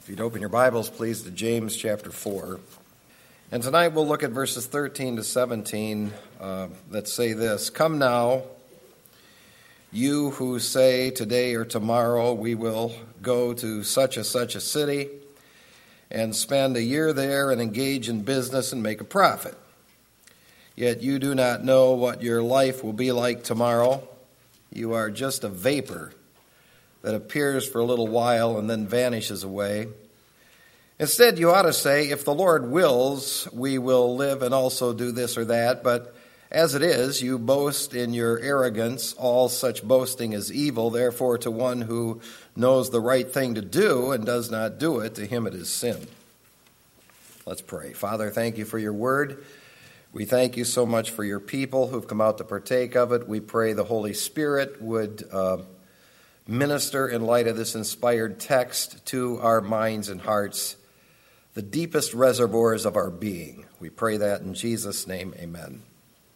If you'd open your Bibles, please, to James chapter 4. And tonight we'll look at verses 13 to 17 that say this: "Come now, you who say today or tomorrow we will go to such a city and spend a year there and engage in business and make a profit. Yet you do not know what your life will be like tomorrow. You are just a vapor that appears for a little while and then vanishes away. Instead, you ought to say, if the Lord wills, we will live and also do this or that. But as it is, you boast in your arrogance. All such boasting is evil. Therefore, to one who knows the right thing to do and does not do it, to him it is sin." Let's pray. Father, thank you for your word. We thank you so much for your people who've come out to partake of it. We pray the Holy Spirit would minister in light of this inspired text to our minds and hearts, the deepest reservoirs of our being. We pray that in Jesus' name, amen.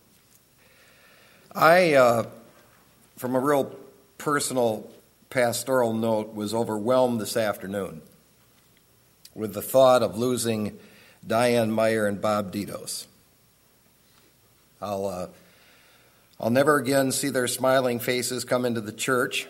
I, from a real personal pastoral note, was overwhelmed this afternoon with the thought of losing Diane Meyer and Bob Ditos. I'll never again see their smiling faces come into the church.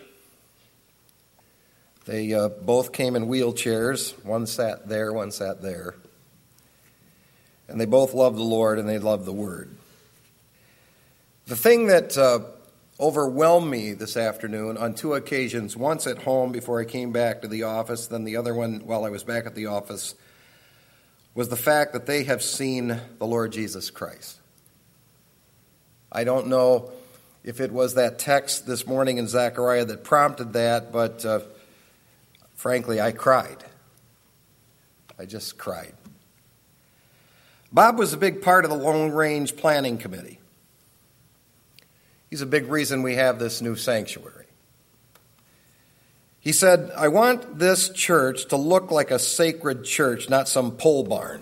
They both came in wheelchairs. One sat there, one sat there. And they both loved the Lord and they loved the Word. The thing that overwhelmed me this afternoon on two occasions, once at home before I came back to the office, then the other one while I was back at the office, was the fact that they have seen the Lord Jesus Christ. I don't know if it was that text this morning in Zechariah that prompted that, but frankly, I cried. I just cried. Bob was a big part of the Long Range Planning Committee. He's a big reason we have this new sanctuary. He said, "I want this church to look like a sacred church, not some pole barn."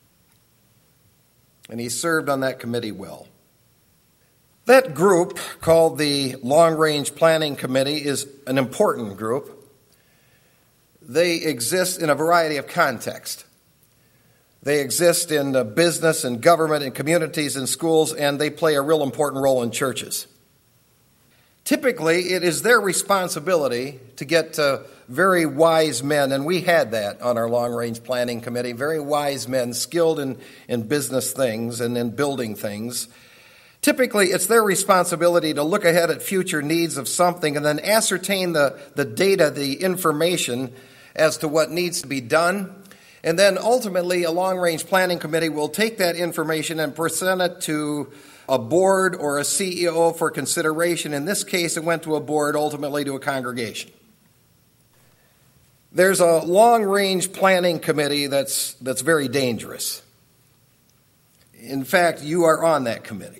And he served on that committee well. That group, called the Long Range Planning Committee, is an important group. They exist in a variety of contexts. They exist in business and government and communities and schools, and they play a real important role in churches. Typically, it is their responsibility to get very wise men, and we had that on our Long Range Planning Committee, very wise men skilled in business things and in building things. Typically, it's their responsibility to look ahead at future needs of something and then ascertain the data, the information as to what needs to be done. And then ultimately, a long-range planning committee will take that information and present it to a board or a CEO for consideration. In this case, it went to a board, ultimately to a congregation. There's a long-range planning committee that's very dangerous. In fact, you are on that committee.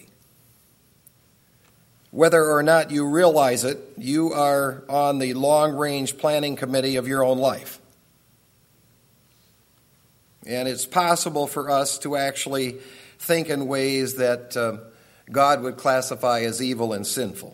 Whether or not you realize it, you are on the long-range planning committee of your own life. And it's possible for us to actually think in ways that God would classify as evil and sinful.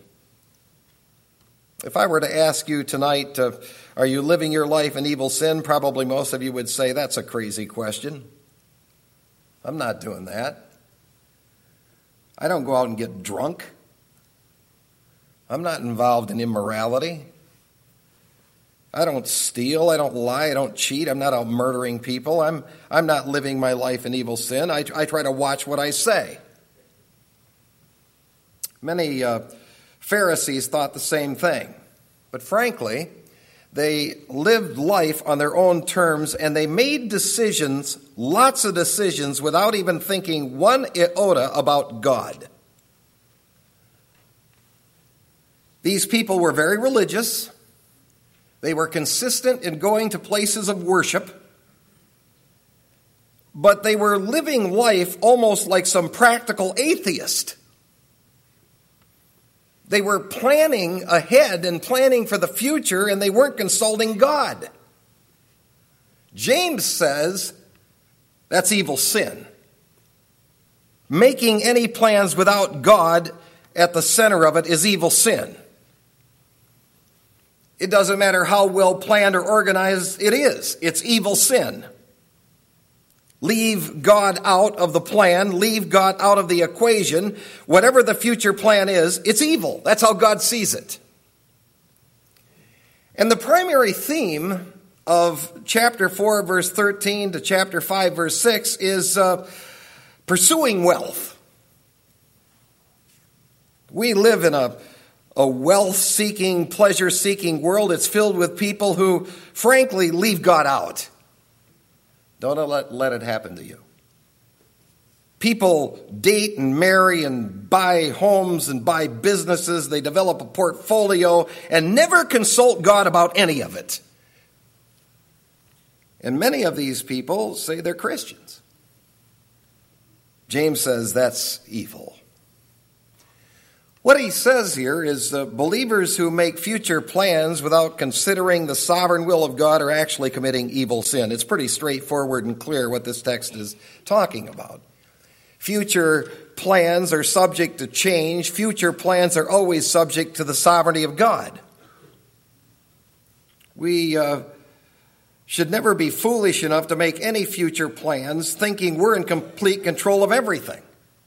If I were to ask you tonight, are you living your life in evil sin? Probably most of you would say, that's a crazy question. I'm not doing that. I don't go out and get drunk. I'm not involved in immorality. I don't steal. I don't lie. I don't cheat. I'm not out murdering people. I'm not living my life in evil sin. I try to watch what I say. Many Pharisees thought the same thing. But frankly, they lived life on their own terms, and they made decisions, lots of decisions, without even thinking one iota about God. These people were very religious. They were consistent in going to places of worship. But they were living life almost like some practical atheist. They were planning ahead and planning for the future, and they weren't consulting God. James says that's evil sin. Making any plans without God at the center of it is evil sin. It doesn't matter how well planned or organized it is. It's evil sin. Leave God out of the plan. Leave God out of the equation. Whatever the future plan is, it's evil. That's how God sees it. And the primary theme of chapter 4, verse 13 to chapter 5, verse 6 is pursuing wealth. We live in a wealth-seeking, pleasure-seeking world. It's filled with people who, frankly, leave God out. Don't let it happen to you. People date and marry and buy homes and buy businesses. They develop a portfolio and never consult God about any of it. And many of these people say they're Christians. James says that's evil. What he says here is believers who make future plans without considering the sovereign will of God are actually committing evil sin. It's pretty straightforward and clear what this text is talking about. Future plans are subject to change. Future plans are always subject to the sovereignty of God. We should never be foolish enough to make any future plans thinking we're in complete control of everything.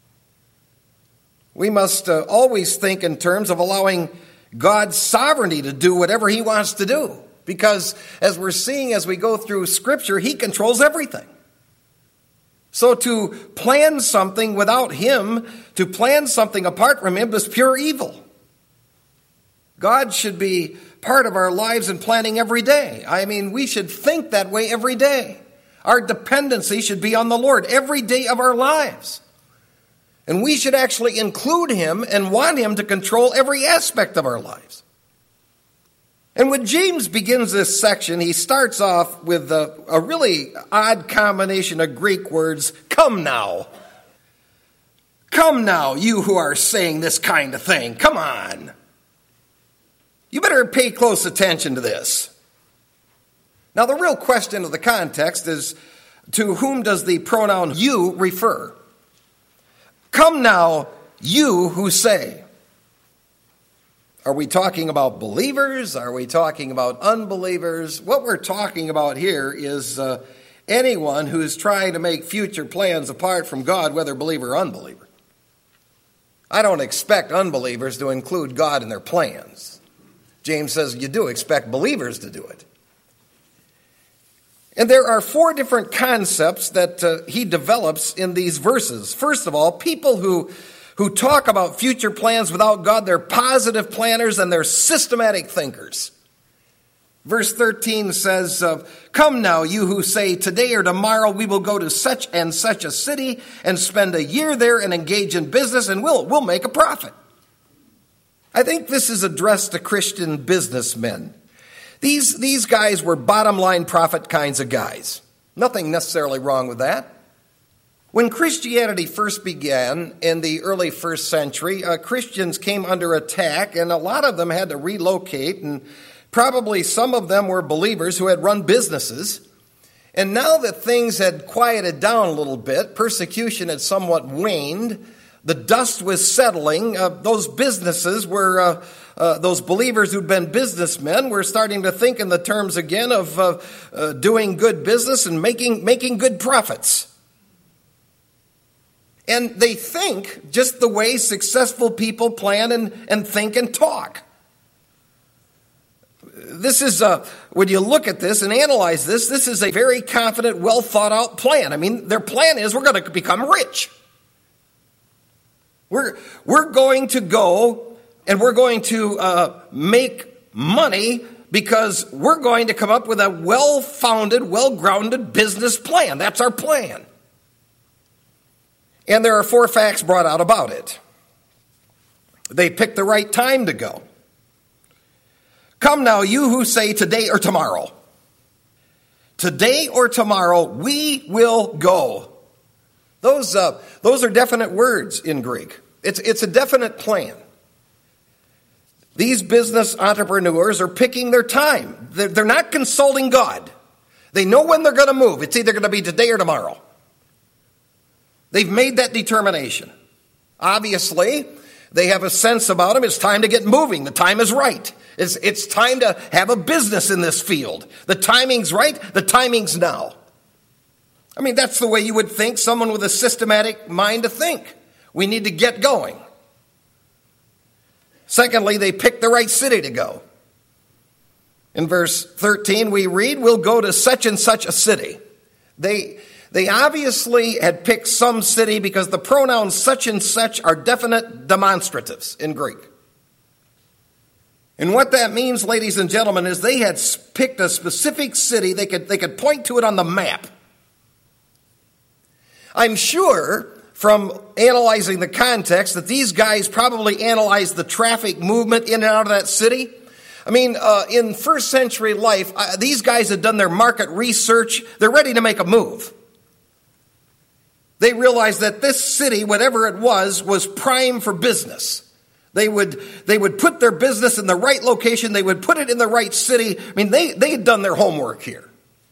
We must always think in terms of allowing God's sovereignty to do whatever he wants to do. Because as we're seeing as we go through Scripture, he controls everything. So to plan something without him, to plan something apart from him, is pure evil. God should be part of our lives and planning every day. I mean, we should think that way every day. Our dependency should be on the Lord every day of our lives. And we should actually include him and want him to control every aspect of our lives. And when James begins this section, he starts off with a really odd combination of Greek words, come now. Come now, you who are saying this kind of thing. Come on. You better pay close attention to this. Now, the real question of the context is, to whom does the pronoun you refer? Come now, you who say. Are we talking about believers? Are we talking about unbelievers? What we're talking about here is anyone who's trying to make future plans apart from God, whether believer or unbeliever. I don't expect unbelievers to include God in their plans. James says you do expect believers to do it. And there are 4 different concepts that he develops in these verses. First of all, people who talk about future plans without God, they're positive planners and they're systematic thinkers. Verse 13 says, come now, you who say today or tomorrow we will go to such and such a city and spend a year there and engage in business and we'll make a profit. I think this is addressed to Christian businessmen. These guys were bottom line profit kinds of guys. Nothing necessarily wrong with that. When Christianity first began in the early first century, Christians came under attack, and a lot of them had to relocate, and probably some of them were believers who had run businesses. And now that things had quieted down a little bit, persecution had somewhat waned, the dust was settling, those businesses were... those believers who'd been businessmen were starting to think in the terms again of doing good business and making good profits. And they think just the way successful people plan and think and talk. This is, when you look at this and analyze this is a very confident, well thought out plan. I mean, their plan is we're going to become rich. We're going to go and we're going to make money because we're going to come up with a well-founded, well-grounded business plan. That's our plan. And there are 4 facts brought out about it. They picked the right time to go. Come now, you who say today or tomorrow. Today or tomorrow, we will go. Those are definite words in Greek. It's a definite plan. These business entrepreneurs are picking their time. They're not consulting God. They know when they're going to move. It's either going to be today or tomorrow. They've made that determination. Obviously, They have a sense about them. It's time to get moving. The time is right. It's time to have a business in this field. The timing's right. The timing's now. I mean, that's the way you would think, someone with a systematic mind to think. We need to get going. Secondly, they picked the right city to go. In verse 13, we read, we'll go to such and such a city. They obviously had picked some city because the pronouns such and such are definite demonstratives in Greek. And what that means, ladies and gentlemen, is they had picked a specific city. They could point to it on the map. I'm sure from analyzing the context that these guys probably analyzed the traffic movement in and out of that city. I mean, in first century life, these guys had done their market research. They're ready to make a move. They realized that this city, whatever it was prime for business. They would put their business in the right location. They would put it in the right city. I mean, they had done their homework here.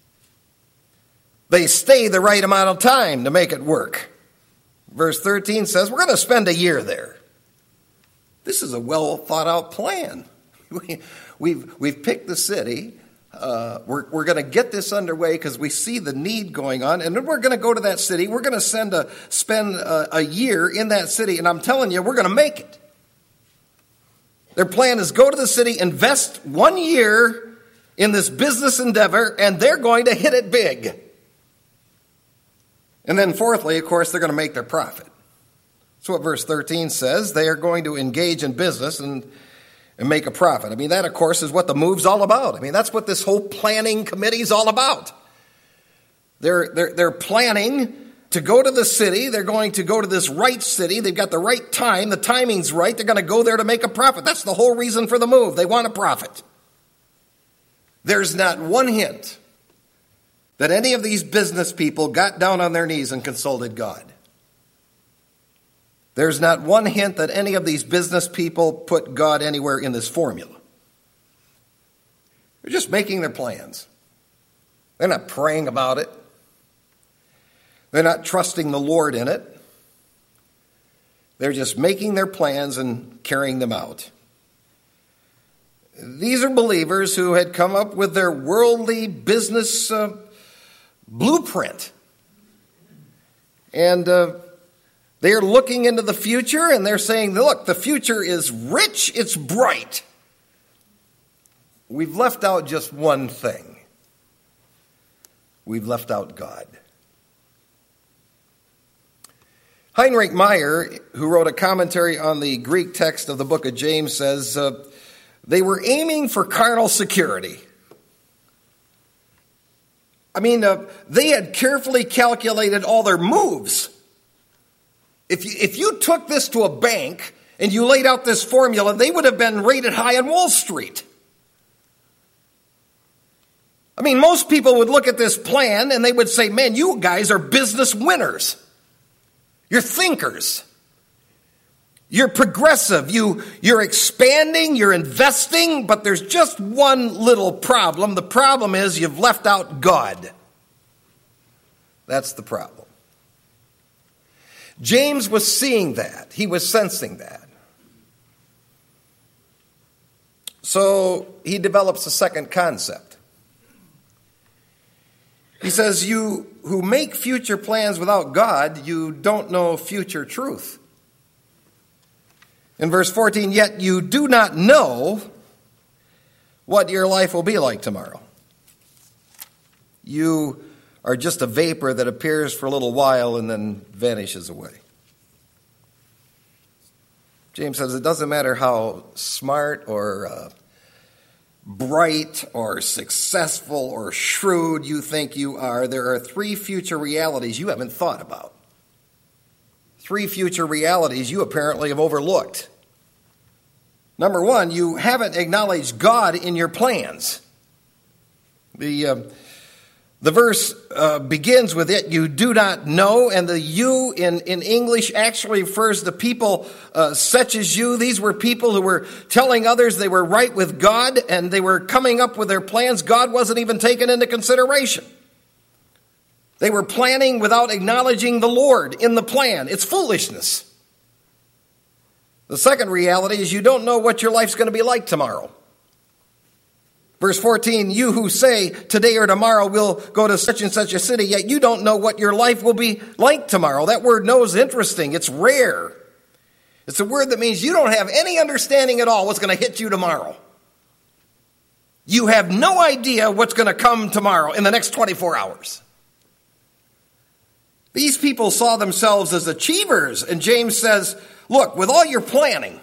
They stay the right amount of time to make it work. Verse 13 says, we're going to spend a year there. This is a well thought out plan. We've picked the city. We're going to get this underway because we see the need going on. And then we're going to go to that city. We're going to spend a year in that city. And I'm telling you, we're going to make it. Their plan is go to the city, invest 1 year in this business endeavor, and they're going to hit it big. And then fourthly, of course, they're going to make their profit. That's what verse 13 says. They are going to engage in business and make a profit. I mean, that, of course, is what the move's all about. I mean, that's what this whole planning committee is all about. They're planning to go to the city. They're going to go to this right city. They've got the right time. The timing's right. They're going to go there to make a profit. That's the whole reason for the move. They want a profit. There's not one hint that any of these business people got down on their knees and consulted God. There's not one hint that any of these business people put God anywhere in this formula. They're just making their plans. They're not praying about it. They're not trusting the Lord in it. They're just making their plans and carrying them out. These are believers who had come up with their worldly business blueprint. And they're looking into the future and they're saying, look, the future is rich, it's bright. We've left out just one thing. We've left out God. Heinrich Meyer, who wrote a commentary on the Greek text of the book of James, says they were aiming for carnal security. I mean, they had carefully calculated all their moves. If you took this to a bank and you laid out this formula, they would have been rated high on Wall Street. I mean, most people would look at this plan and they would say, man, you guys are business winners. You're thinkers. You're progressive. You're expanding, you're investing, but there's just one little problem. The problem is you've left out God. That's the problem. James was seeing that. He was sensing that. So he develops a second concept. He says, you who make future plans without God, you don't know future truth. In verse 14, yet you do not know what your life will be like tomorrow. You are just a vapor that appears for a little while and then vanishes away. James says it doesn't matter how smart or bright or successful or shrewd you think you are, there are three future realities you haven't thought about. Three future realities you apparently have overlooked. Number one, you haven't acknowledged God in your plans. The verse begins with it, you do not know, and the you in English actually refers to people such as you. These were people who were telling others they were right with God, and they were coming up with their plans. God wasn't even taken into consideration. They were planning without acknowledging the Lord in the plan. It's foolishness. The second reality is you don't know what your life's going to be like tomorrow. Verse 14, you who say today or tomorrow we'll go to such and such a city, yet you don't know what your life will be like tomorrow. That word know is interesting. It's rare. It's a word that means you don't have any understanding at all what's going to hit you tomorrow. You have no idea what's going to come tomorrow in the next 24 hours. These people saw themselves as achievers, and James says, look, with all your planning,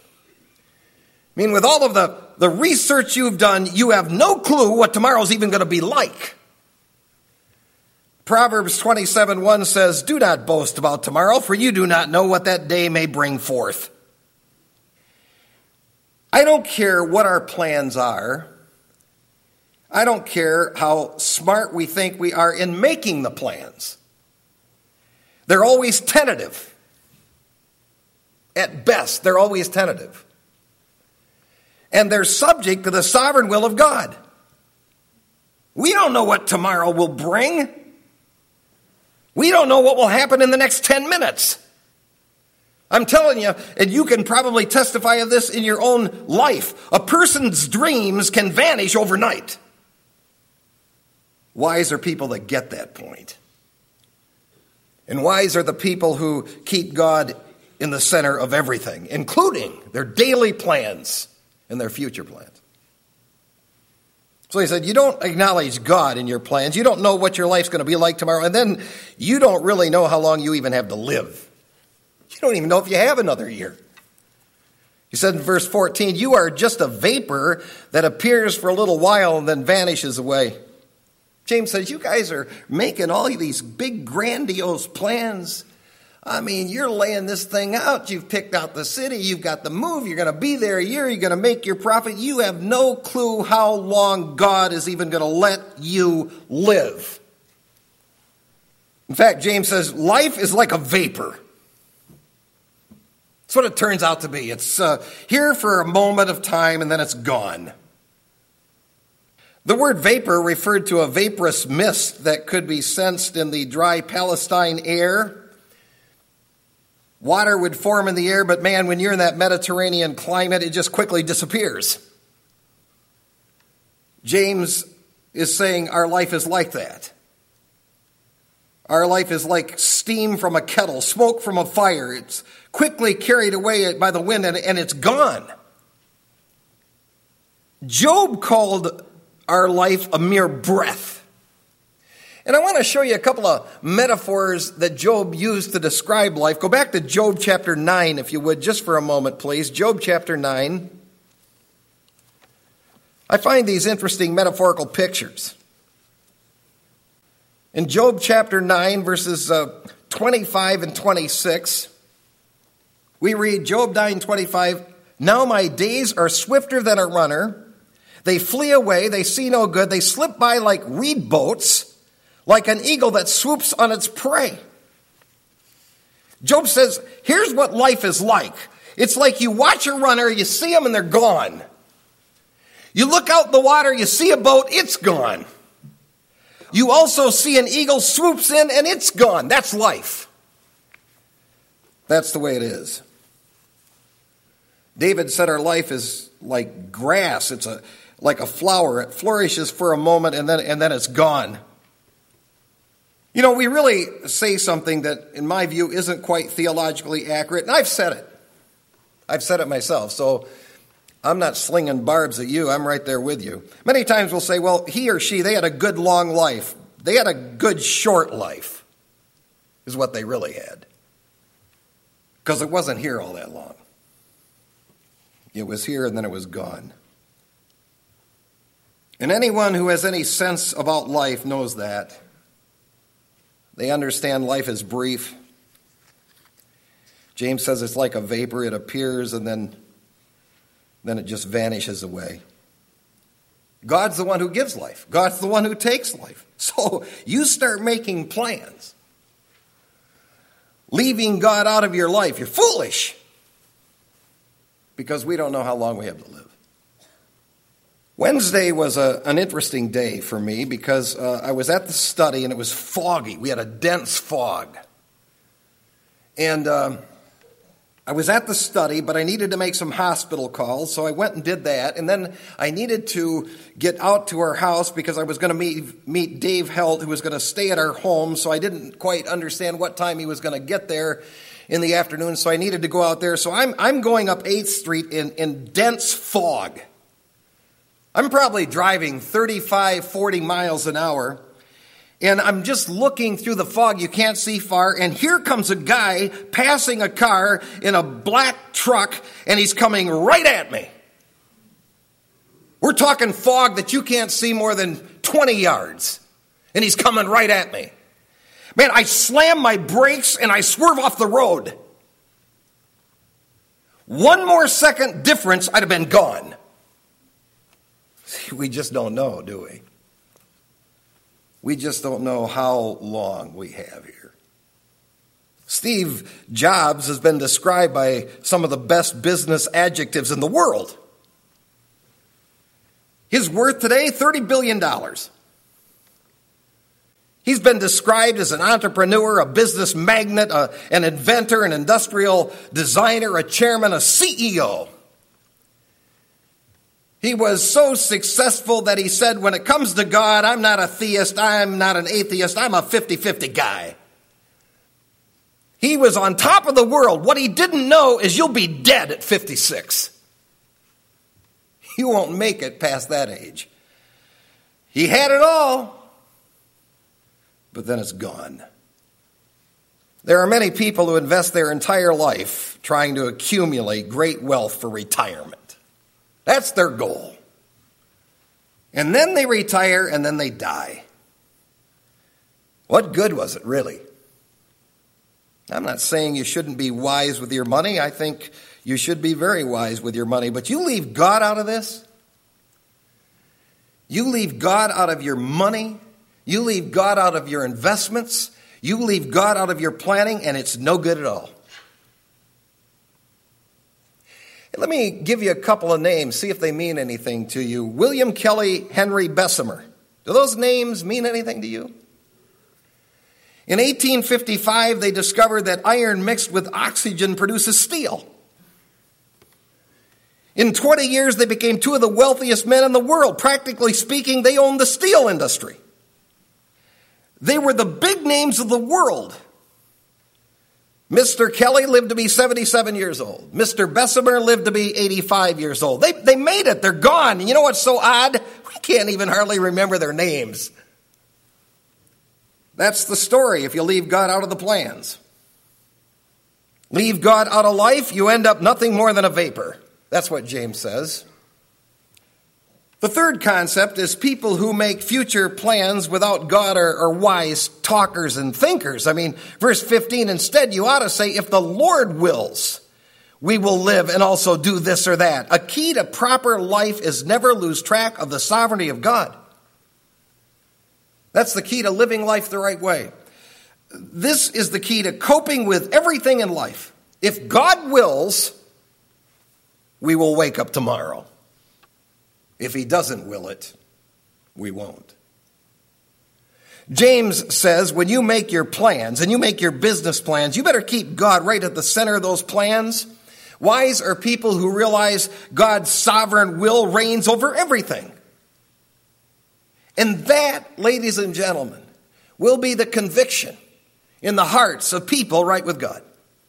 with all of the research you've done, you have no clue what tomorrow's even going to be like. Proverbs 27:1 says, do not boast about tomorrow, for you do not know what that day may bring forth. I don't care what our plans are. I don't care how smart we think we are in making the plans. They're always tentative. At best, they're always tentative. And they're subject to the sovereign will of God. We don't know what tomorrow will bring. We don't know what will happen in the next 10 minutes. I'm telling you, and you can probably testify of this in your own life, a person's dreams can vanish overnight. Wise are people that get that point. And wise are the people who keep God in the center of everything, including their daily plans and their future plans. So he said, you don't acknowledge God in your plans. You don't know what your life's going to be like tomorrow. And then you don't really know how long you even have to live. You don't even know if you have another year. He said in verse 14, you are just a vapor that appears for a little while and then vanishes away. James says, you guys are making all of these big grandiose plans. You're laying this thing out. You've picked out the city. You've got the move. You're going to be there a year. You're going to make your profit. You have no clue how long God is even going to let you live. In fact, James says, life is like a vapor. That's what it turns out to be. It's here for a moment of time and then it's gone. The word vapor referred to a vaporous mist that could be sensed in the dry Palestine air. Water would form in the air, but man, when you're in that Mediterranean climate, it just quickly disappears. James is saying our life is like that. Our life is like steam from a kettle, smoke from a fire. It's quickly carried away by the wind and it's gone. Job called our life a mere breath. And I want to show you a couple of metaphors that Job used to describe life. Go back to Job chapter 9, if you would, just for a moment, please. Job chapter 9. I find these interesting metaphorical pictures. In Job chapter 9, verses 25 and 26, we read Job 9:25, now my days are swifter than a runner. They flee away, they see no good. They slip by like reed boats, like an eagle that swoops on its prey. Job says, here's what life is like. It's like you watch a runner, you see them and they're gone. You look out in the water, you see a boat, it's gone. You also see an eagle swoops in and it's gone. That's life. That's the way it is. David said our life is like grass. It's like a flower. It flourishes for a moment and then it's gone. You know, we really say something that, in my view, isn't quite theologically accurate. And I've said it. I've said it myself. So I'm not slinging barbs at you. I'm right there with you. Many times we'll say, well, he or she, they had a good long life. They had a good short life, is what they really had. Because it wasn't here all that long. It was here and then it was gone. And anyone who has any sense about life knows that. They understand life is brief. James says it's like a vapor. It appears and then it just vanishes away. God's the one who gives life. God's the one who takes life. So you start making plans, leaving God out of your life. You're foolish because we don't know how long we have to live. Wednesday was an interesting day for me because I was at the study and it was foggy. We had a dense fog. And I was at the study, but I needed to make some hospital calls, so I went and did that. And then I needed to get out to our house because I was going to meet Dave Helt, who was going to stay at our home, so I didn't quite understand what time he was going to get there in the afternoon, so I needed to go out there. So I'm going up 8th Street in dense fog. I'm probably driving 35, 40 miles an hour. And I'm just looking through the fog. You can't see far. And here comes a guy passing a car in a black truck, and he's coming right at me. We're talking fog that you can't see more than 20 yards. And he's coming right at me. Man, I slam my brakes and I swerve off the road. One more second difference, I'd have been gone. We just don't know, do we? We just don't know how long we have here. Steve Jobs has been described by some of the best business adjectives in the world. His worth today, $30 billion. He's been described as an entrepreneur, a business magnate, an inventor, an industrial designer, a chairman, a CEO. He was so successful that he said, when it comes to God, I'm not a theist, I'm not an atheist, I'm a 50-50 guy. He was on top of the world. What he didn't know is you'll be dead at 56. You won't make it past that age. He had it all, but then it's gone. There are many people who invest their entire life trying to accumulate great wealth for retirement. That's their goal. And then they retire and then they die. What good was it, really? I'm not saying you shouldn't be wise with your money. I think you should be very wise with your money. But you leave God out of this. You leave God out of your money. You leave God out of your investments. You leave God out of your planning, and it's no good at all. Let me give you a couple of names, see if they mean anything to you. William Kelly, Henry Bessemer. Do those names mean anything to you? In 1855, they discovered that iron mixed with oxygen produces steel. In 20 years, they became two of the wealthiest men in the world. Practically speaking, they owned the steel industry. They were the big names of the world. Mr. Kelly lived to be 77 years old. Mr. Bessemer lived to be 85 years old. They made it. They're gone. And you know what's so odd? We can't even hardly remember their names. That's the story if you leave God out of the plans. Leave God out of life, you end up nothing more than a vapor. That's what James says. The third concept is people who make future plans without God are wise talkers and thinkers. I mean, verse 15, instead you ought to say, if the Lord wills, we will live and also do this or that. A key to proper life is never lose track of the sovereignty of God. That's the key to living life the right way. This is the key to coping with everything in life. If God wills, we will wake up tomorrow. If he doesn't will it, we won't. James says when you make your plans and you make your business plans, you better keep God right at the center of those plans. Wise are people who realize God's sovereign will reigns over everything. And that, ladies and gentlemen, will be the conviction in the hearts of people right with God.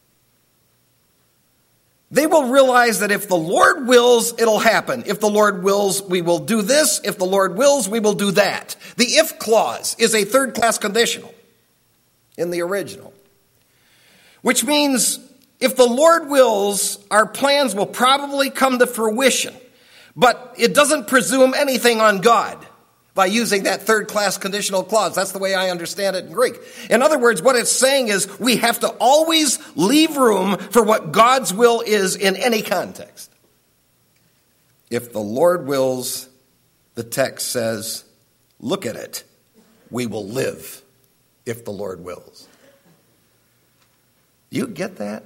They will realize that if the Lord wills, it'll happen. If the Lord wills, we will do this. If the Lord wills, we will do that. The if clause is a third-class conditional in the original, which means if the Lord wills, our plans will probably come to fruition, but it doesn't presume anything on God by using that third-class conditional clause. That's the way I understand it in Greek. In other words, what it's saying is we have to always leave room for what God's will is in any context. If the Lord wills, the text says, look at it, we will live if the Lord wills. You get that?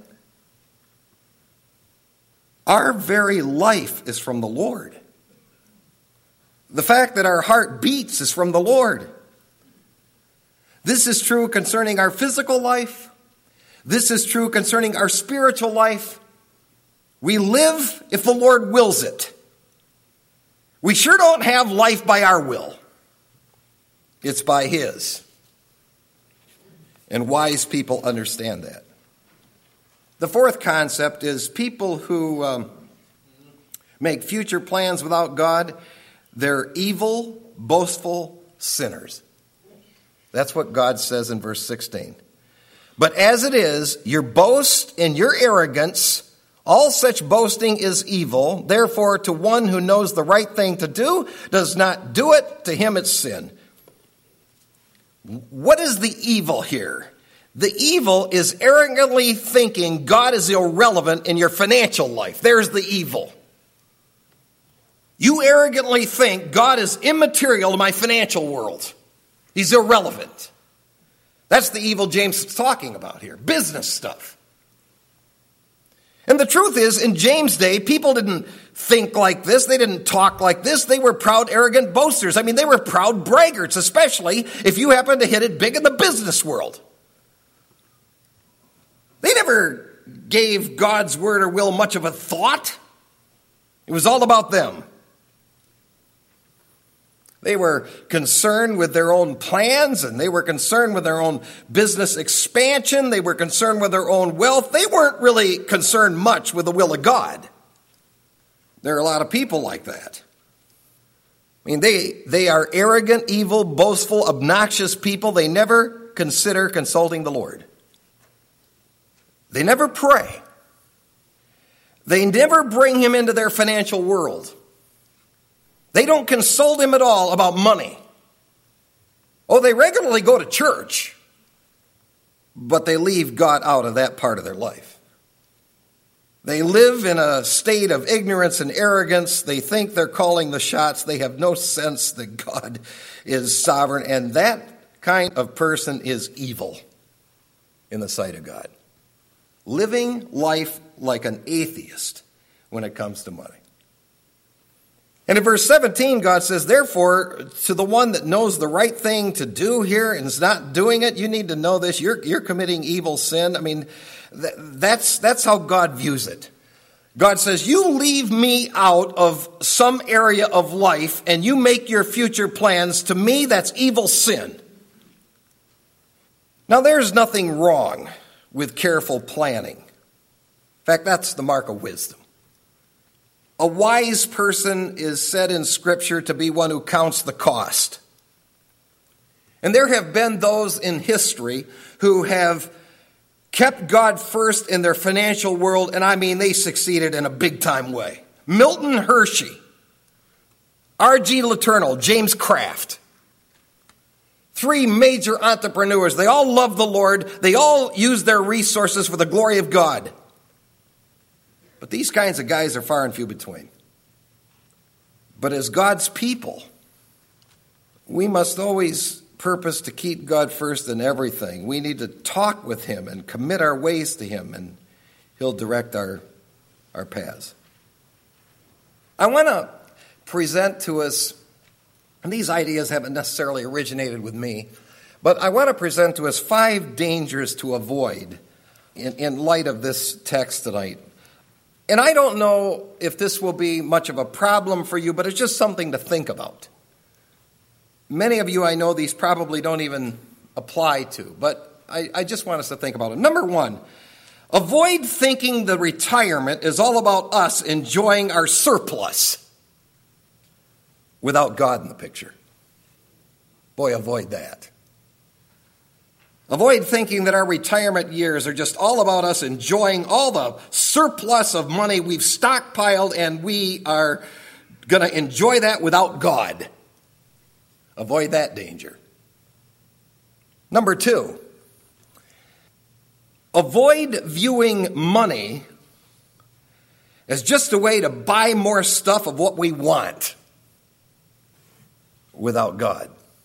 Our very life is from the Lord. The fact that our heart beats is from the Lord. This is true concerning our physical life, This is true concerning our spiritual life. We live if the Lord wills it. We sure don't have life by our will. It's by His. And wise people understand that. The fourth concept is people who make future plans without God, they're evil, boastful sinners. That's what God says in verse 16. But as it is, your boast and your arrogance, all such boasting is evil. Therefore, to one who knows the right thing to do, does not do it, to him it's sin. What is the evil here? The evil is arrogantly thinking God is irrelevant in your financial life. There's the evil. You arrogantly think God is immaterial to my financial world. He's irrelevant. That's the evil James is talking about here. Business stuff. And the truth is, in James' day, people didn't think like this. They didn't talk like this. They were proud, arrogant boasters. I mean, they were proud braggarts, especially if you happen to hit it big in the business world. They never gave God's word or will much of a thought. It was all about them. They were concerned with their own plans, and they were concerned with their own business expansion. They were concerned with their own wealth. They weren't really concerned much with the will of God. There are a lot of people like that. I mean, they are arrogant, evil, boastful, obnoxious people. They never consider consulting the Lord. They never pray. They never bring Him into their financial world. They don't consult Him at all about money. Oh, they regularly go to church, but they leave God out of that part of their life. They live in a state of ignorance and arrogance. They think they're calling the shots. They have no sense that God is sovereign, and that kind of person is evil in the sight of God. Living life like an atheist when it comes to money. And in verse 17, God says, therefore, to the one that knows the right thing to do here and is not doing it, you need to know this. You're committing evil sin. I mean, that's how God views it. God says, you leave me out of some area of life and you make your future plans. To me, that's evil sin. Now, there's nothing wrong with careful planning. In fact, that's the mark of wisdom. A wise person is said in Scripture to be one who counts the cost. And there have been those in history who have kept God first in their financial world, and I mean they succeeded in a big-time way. Milton Hershey, R.G. Letourneau, James Kraft. 3 major entrepreneurs. They all love the Lord. They all use their resources for the glory of God. But these kinds of guys are far and few between. But as God's people, we must always purpose to keep God first in everything. We need to talk with Him and commit our ways to Him, and He'll direct our paths. I want to present to us, and these ideas haven't necessarily originated with me, but I want to present to us 5 dangers to avoid in light of this text tonight. And I don't know if this will be much of a problem for you, but it's just something to think about. Many of you, I know these probably don't even apply to, but I just want us to think about it. Number 1, avoid thinking the retirement is all about us enjoying our surplus without God in the picture. Boy, avoid that. Avoid thinking that our retirement years are just all about us enjoying all the surplus of money we've stockpiled, and we are going to enjoy that without God. Avoid that danger. Number 2, avoid viewing money as just a way to buy more stuff of what we want without God.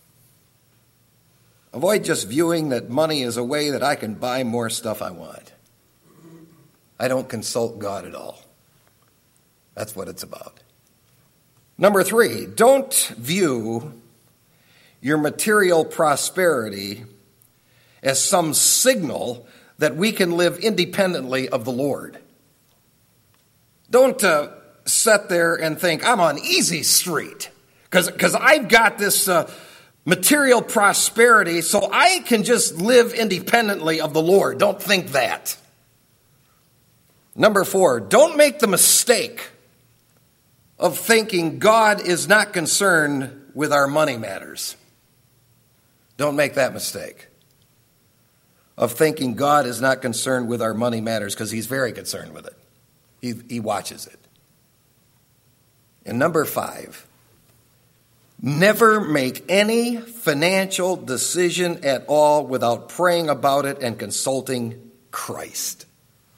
Avoid just viewing that money is a way that I can buy more stuff I want. I don't consult God at all. That's what it's about. Number 3, don't view your material prosperity as some signal that we can live independently of the Lord. Don't sit there and think, I'm on easy street because I've got this material prosperity, so I can just live independently of the Lord. Don't think that. Number 4, don't make the mistake of thinking God is not concerned with our money matters. Don't make that mistake of thinking God is not concerned with our money matters, because he's very concerned with it. He watches it. And number 5, never make any financial decision at all without praying about it and consulting Christ.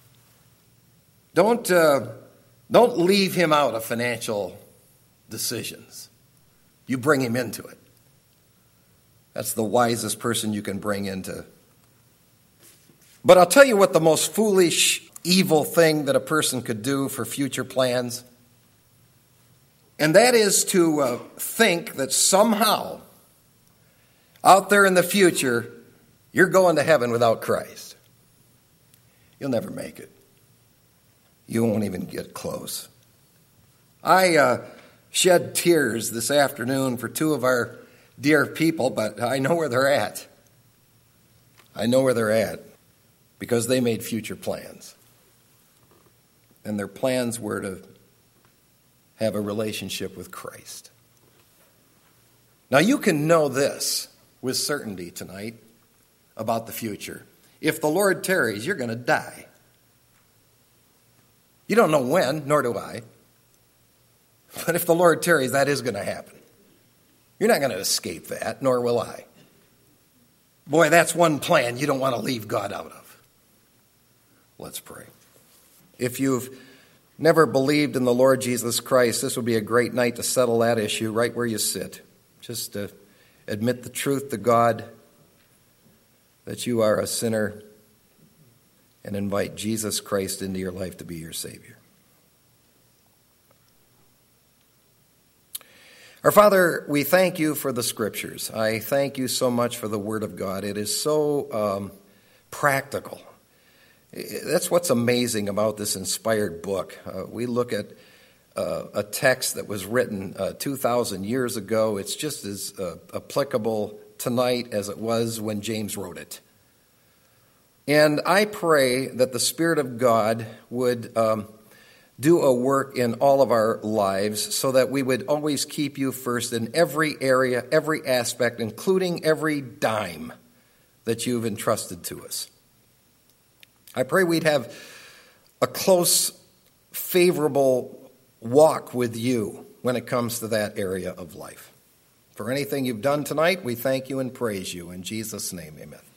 Don't leave him out of financial decisions. You bring him into it. That's the wisest person you can bring into. But I'll tell you what the most foolish, evil thing that a person could do for future plans. And that is to think that somehow, out there in the future, you're going to heaven without Christ. You'll never make it. You won't even get close. I shed tears this afternoon for 2 of our dear people, but I know where they're at. I know where they're at because they made future plans. And their plans were to have a relationship with Christ. Now you can know this with certainty tonight about the future. If the Lord tarries, you're going to die. You don't know when, nor do I. But if the Lord tarries, that is going to happen. You're not going to escape that, nor will I. Boy, that's one plan you don't want to leave God out of. Let's pray. If you've never believed in the Lord Jesus Christ, this would be a great night to settle that issue right where you sit. Just to admit the truth to God that you are a sinner and invite Jesus Christ into your life to be your Savior. Our Father, we thank you for the Scriptures. I thank you so much for the Word of God. It is so practical. That's what's amazing about this inspired book. We look at a text that was written 2,000 years ago. It's just as applicable tonight as it was when James wrote it. And I pray that the Spirit of God would do a work in all of our lives so that we would always keep you first in every area, every aspect, including every dime that you've entrusted to us. I pray we'd have a close, favorable walk with you when it comes to that area of life. For anything you've done tonight, we thank you and praise you. In Jesus' name, amen.